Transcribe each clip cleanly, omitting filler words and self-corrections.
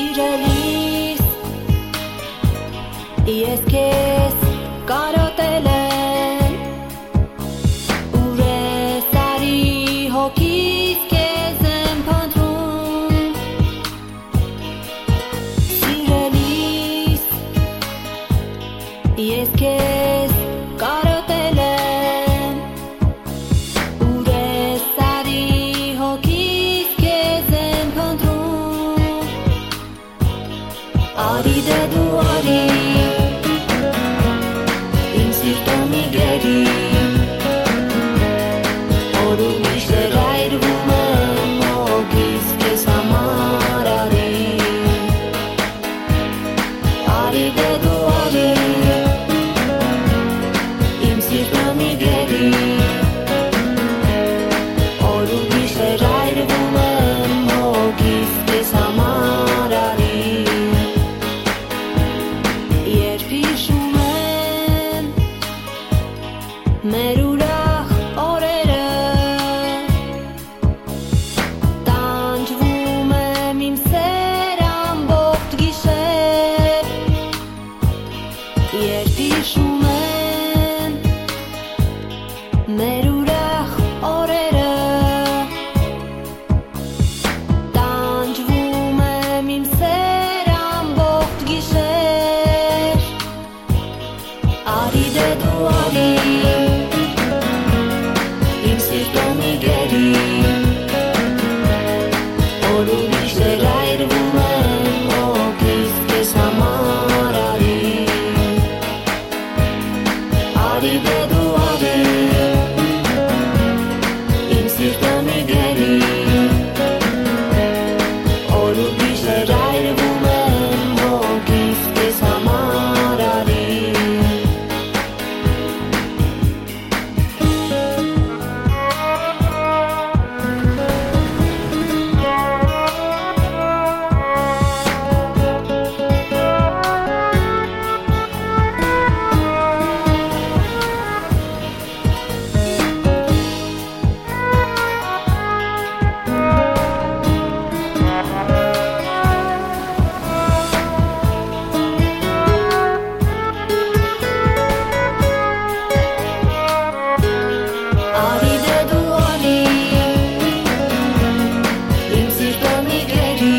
Սիրելիս, ես քեզ կարոտել եմ, ուր ես արի հոգիս քեզ եմ փնտրում, սիրելիս, ես քեզ կարոտել եմ, ուր ես արի հոգիս քեզ եմ փնտրում, արի դե դու արի իմ սիրտը մի գերի, որ ուրիշ դեր այրվում եմ հոգիս քեզ համար արի, արի դե դու արի իմ սիրտը մի գերի, որ ուրիշ դեր այրվում եմ հոգիս քեզ համար արի, երբ հիշում եմ մեր ուրախ օրերը, տանջվում եմ իմ սեր ամբողջ գիշեր, երբ հիշում եմ մեր ուրախ օրերը, տանջվում եմ իմ սեր ամբողջ գիշեր, արի դե դու արի իմ սիրտը մի գերի, որ ուրիշ դեր այրվում եմ հոգիս քեզ համար արի, արի դե դու արի իմ սիրտը մի գերի, որ ուրիշ դեր այրվում եմ հոգիս քեզ համար արի, արի դե դու արի իմ սիրտը մի գերի,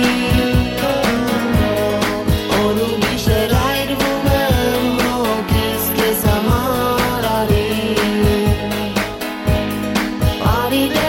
որ ուրիշ դեր այրվում եմ հոգիս քեզ համար արի, արի դե